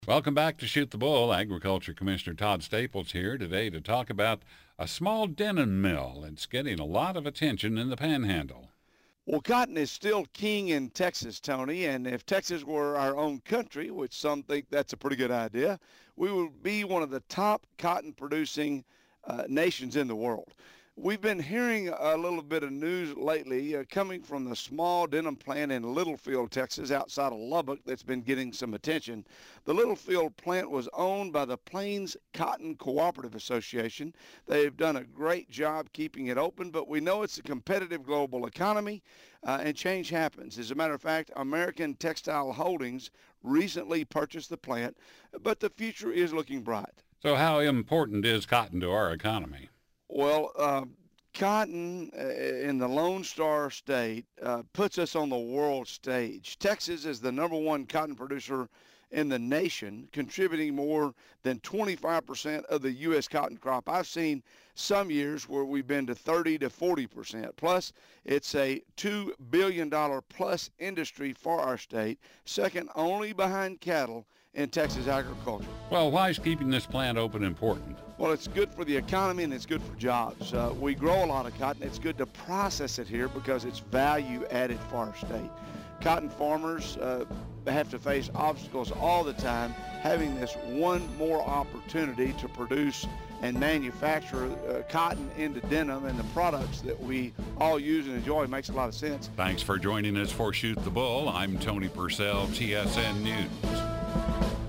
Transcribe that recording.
Welcome back to Shoot the Bull. Agriculture Commissioner Todd Staples here today to talk about a small denim mill. It's getting a lot of attention in the Panhandle. Well, cotton is still king in Texas, Tony, and if Texas were our own country, which some think that's a pretty good idea, we would be one of the top cotton producing nations in the world. We've been hearing a little bit of news lately coming from the small denim plant in Littlefield, Texas, outside of Lubbock, that's been getting some attention. The Littlefield plant was owned by the Plains Cotton Cooperative Association. They've done a great job keeping it open, but we know it's a competitive global economy, and change happens. As a matter of fact, American Textile Holdings recently purchased the plant, but the future is looking bright. So how important is cotton to our economy? Well, cotton in the Lone Star State puts us on the world stage. Texas is the #1 cotton producer in the nation, contributing more than 25% of the U.S. cotton crop. I've seen some years where we've been to 30 to 40%. Plus, it's a $2 billion plus industry for our state, second only behind cattle in Texas agriculture. Well, why is keeping this plant open important? Well, it's good for the economy and it's good for jobs. We grow a lot of cotton. It's good to process it here because it's value added for our state. Cotton farmers have to face obstacles all the time. Having this one more opportunity to produce and manufacture cotton into denim and the products that we all use and enjoy makes a lot of sense. Thanks for joining us for Shoot the Bull. I'm Tony Purcell, TSN News.